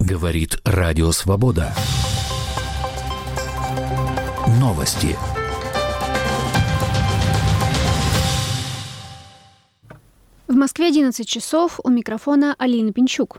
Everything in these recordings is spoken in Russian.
Говорит Радио Свобода. Новости. В Москве 11 часов. У микрофона Алина Пинчук.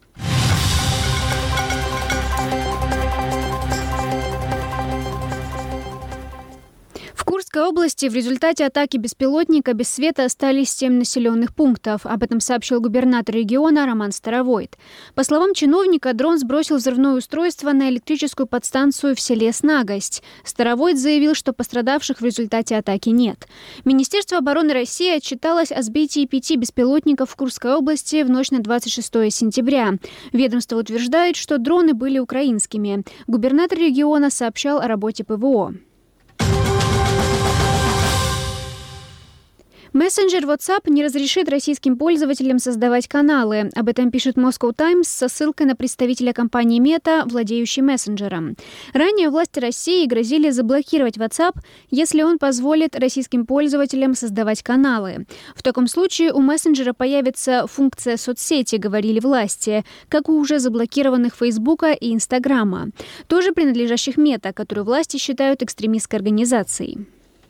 В Курской области в результате атаки беспилотника без света остались 7 населенных пунктов. Об этом сообщил губернатор региона Роман Старовойт. По словам чиновника, дрон сбросил взрывное устройство на электрическую подстанцию в селе Снагость. Старовойт заявил, что пострадавших в результате атаки нет. Министерство обороны России отчиталось о сбитии 5 беспилотников в Курской области в ночь на 26 сентября. Ведомство утверждает, что дроны были украинскими. Губернатор региона сообщал о работе ПВО. Мессенджер WhatsApp не разрешит российским пользователям создавать каналы. Об этом пишет Moscow Times со ссылкой на представителя компании Meta, владеющей мессенджером. Ранее власти России грозили заблокировать WhatsApp, если он позволит российским пользователям создавать каналы. В таком случае у мессенджера появится функция соцсети, говорили власти, как у уже заблокированных Фейсбука и Инстаграма, тоже принадлежащих Meta, которую власти считают экстремистской организацией.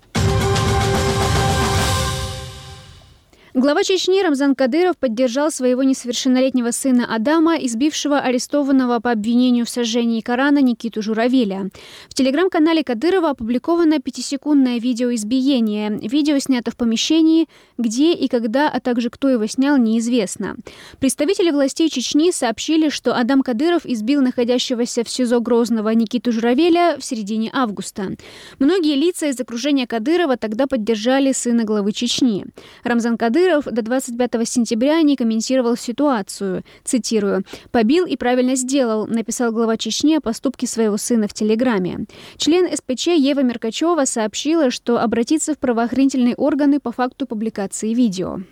Глава Чечни Рамзан Кадыров поддержал своего несовершеннолетнего сына Адама, избившего арестованного по обвинению в сожжении Корана Никиту Журавеля. В телеграм-канале Кадырова опубликовано 5-секундное видео избиения. Видео снято в помещении, где и когда, а также кто его снял, неизвестно. Представители властей Чечни сообщили, что Адам Кадыров избил находящегося в СИЗО Грозного Никиту Журавеля в середине августа. Многие лица из окружения Кадырова тогда поддержали сына главы Чечни. Рамзан Кадыров до 25 сентября не комментировал ситуацию. Цитирую: «Побил и правильно сделал», написал глава Чечни о поступке своего сына в Телеграме. Член СПЧ Ева Меркачева сообщила, что обратится в правоохранительные органы по факту публикации видео.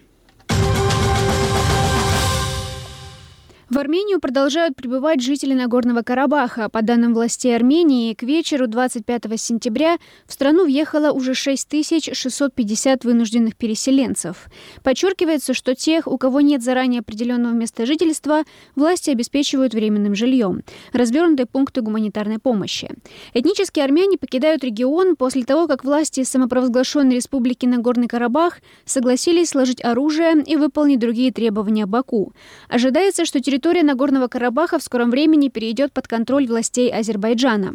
В Армению продолжают прибывать жители Нагорного Карабаха. По данным властей Армении, к вечеру 25 сентября в страну въехало уже 6650 вынужденных переселенцев. Подчеркивается, что тех, у кого нет заранее определенного места жительства, власти обеспечивают временным жильем. Развернуты пункты гуманитарной помощи. Этнические армяне покидают регион после того, как власти самопровозглашенной республики Нагорный Карабах согласились сложить оружие и выполнить другие требования Баку. Ожидается, что территория Нагорного Карабаха в скором времени перейдет под контроль властей Азербайджана.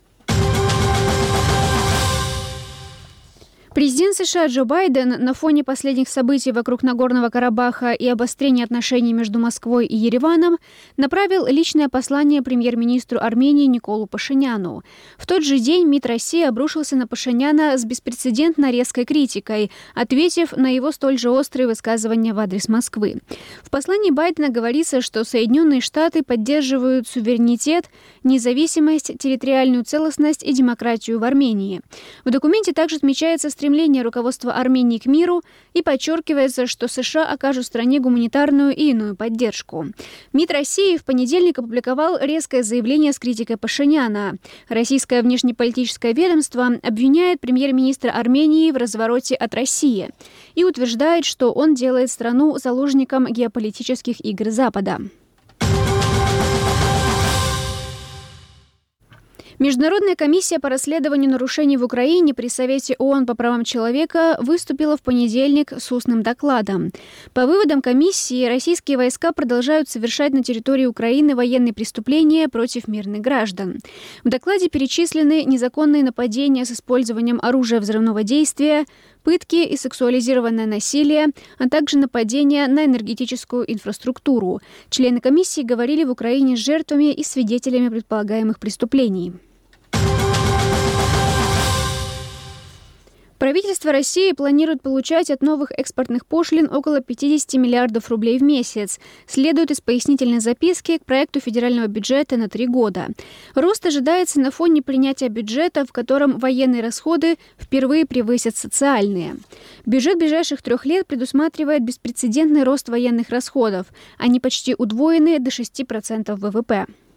Президент США Джо Байден на фоне последних событий вокруг Нагорного Карабаха и обострения отношений между Москвой и Ереваном направил личное послание премьер-министру Армении Николу Пашиняну. В тот же день МИД России обрушился на Пашиняна с беспрецедентно резкой критикой, ответив на его столь же острые высказывания в адрес Москвы. В послании Байдена говорится, что Соединенные Штаты поддерживают суверенитет, независимость, территориальную целостность и демократию в Армении. В документе также отмечается стремление руководства Армении к миру и подчеркивается, что США окажут стране гуманитарную и иную поддержку. МИД России в понедельник опубликовал резкое заявление с критикой Пашиняна. Российское внешнеполитическое ведомство обвиняет премьер-министра Армении в развороте от России и утверждает, что он делает страну заложником геополитических игр Запада. Международная комиссия по расследованию нарушений в Украине при Совете ООН по правам человека выступила в понедельник с устным докладом. По выводам комиссии, российские войска продолжают совершать на территории Украины военные преступления против мирных граждан. В докладе перечислены незаконные нападения с использованием оружия взрывного действия, пытки и сексуализированное насилие, а также нападения на энергетическую инфраструктуру. Члены комиссии говорили в Украине с жертвами и свидетелями предполагаемых преступлений. Правительство России планирует получать от новых экспортных пошлин около 50 миллиардов рублей в месяц, следует из пояснительной записки к проекту федерального бюджета на 3 года. Рост ожидается на фоне принятия бюджета, в котором военные расходы впервые превысят социальные. Бюджет ближайших 3 лет предусматривает беспрецедентный рост военных расходов. Они почти удвоены до 6% ВВП.